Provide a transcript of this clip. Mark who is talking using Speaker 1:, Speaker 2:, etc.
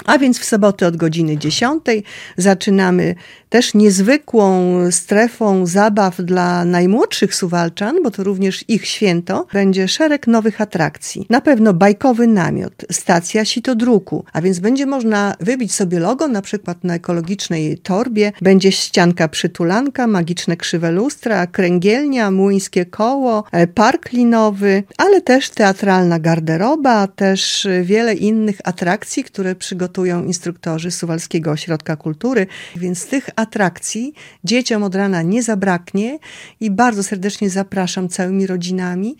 Speaker 1: A więc w sobotę od godziny 10 zaczynamy też niezwykłą strefą zabaw dla najmłodszych Suwalczan, bo to również ich święto. Będzie szereg nowych atrakcji. Na pewno bajkowy namiot, stacja sitodruku, a więc będzie można wybić sobie logo, na przykład na ekologicznej torbie. Będzie ścianka przytulanka, magiczne krzywe lustra, kręgielnia, młyńskie koło, park linowy, ale też teatralna garderoba, też wiele innych atrakcji, które przygotują instruktorzy Suwalskiego Ośrodka Kultury. Więc tych atrakcji dzieciom od rana nie zabraknie i bardzo serdecznie zapraszam całymi rodzinami.